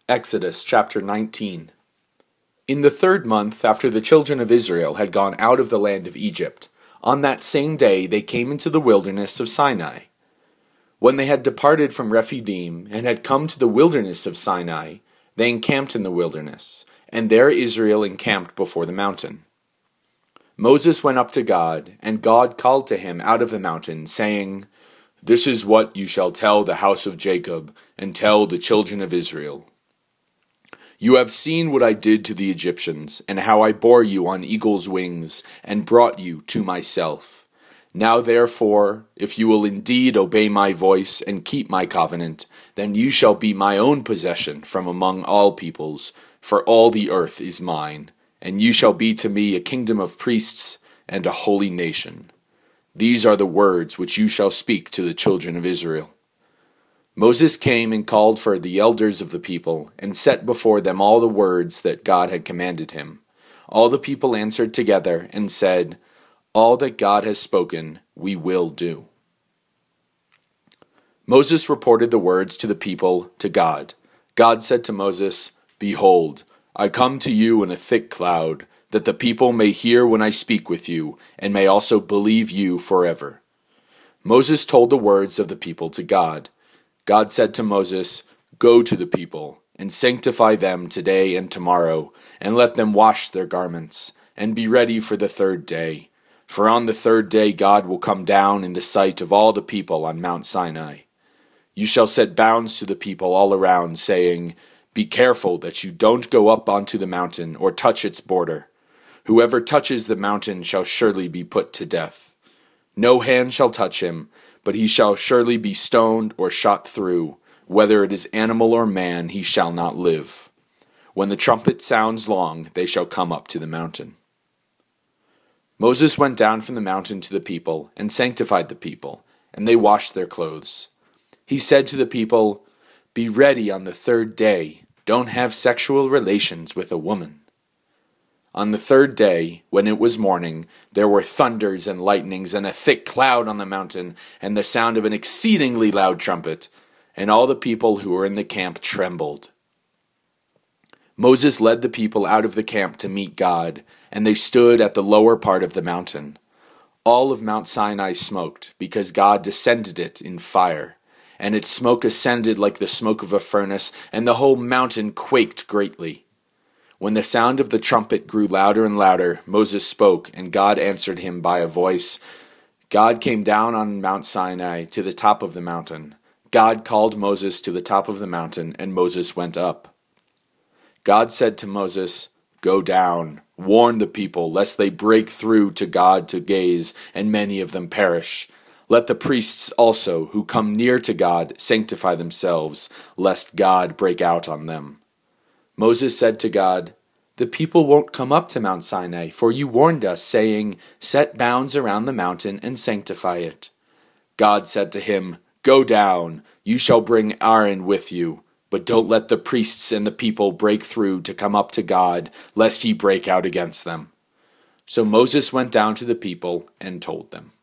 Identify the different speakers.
Speaker 1: Exodus chapter 19. In the 3rd month after the children of Israel had gone out of the land of Egypt, on that same day they came into the wilderness of Sinai. When they had departed from Rephidim and had come to the wilderness of Sinai, they encamped in the wilderness, and there Israel encamped before the mountain. Moses went up to God, and God called to him out of the mountain, saying, "This is what you shall tell the house of Jacob, and tell the children of Israel. You have seen what I did to the Egyptians, and how I bore you on eagle's wings, and brought you to myself. Now therefore, if you will indeed obey my voice, and keep my covenant, then you shall be my own possession from among all peoples, for all the earth is mine, and you shall be to me a kingdom of priests, and a holy nation. These are the words which you shall speak to the children of Israel." Moses came and called for the elders of the people, and set before them all the words that God had commanded him. All the people answered together and said, "All that God has spoken, we will do." Moses reported the words to the people to God. God said to Moses, "Behold, I come to you in a thick cloud, that the people may hear when I speak with you, and may also believe you forever." Moses told the words of the people to God. God said to Moses, "Go to the people, and sanctify them today and tomorrow, and let them wash their garments, and be ready for the 3rd day. For on the 3rd day God will come down in the sight of all the people on Mount Sinai. You shall set bounds to the people all around, saying, 'Be careful that you don't go up onto the mountain or touch its border. Whoever touches the mountain shall surely be put to death. No hand shall touch him, but he shall surely be stoned or shot through. Whether it is animal or man, he shall not live. When the trumpet sounds long, they shall come up to the mountain." Moses went down from the mountain to the people, and sanctified the people, and they washed their clothes. He said to the people, "Be ready on the 3rd day. Don't have sexual relations with a woman." On the 3rd day, when it was morning, there were thunders and lightnings, and a thick cloud on the mountain, and the sound of an exceedingly loud trumpet, and all the people who were in the camp trembled. Moses led the people out of the camp to meet God, and they stood at the lower part of the mountain. All of Mount Sinai smoked, because God descended it in fire, and its smoke ascended like the smoke of a furnace, and the whole mountain quaked greatly. When the sound of the trumpet grew louder and louder, Moses spoke, and God answered him by a voice. God came down on Mount Sinai to the top of the mountain. God called Moses to the top of the mountain, and Moses went up. God said to Moses, "Go down, warn the people, lest they break through to God to gaze, and many of them perish. Let the priests also, who come near to God, sanctify themselves, lest God break out on them." Moses said to God, "The people won't come up to Mount Sinai, for you warned us, saying, 'Set bounds around the mountain and sanctify it.'" God said to him, "Go down, you shall bring Aaron with you, but don't let the priests and the people break through to come up to God, lest he break out against them." So Moses went down to the people and told them.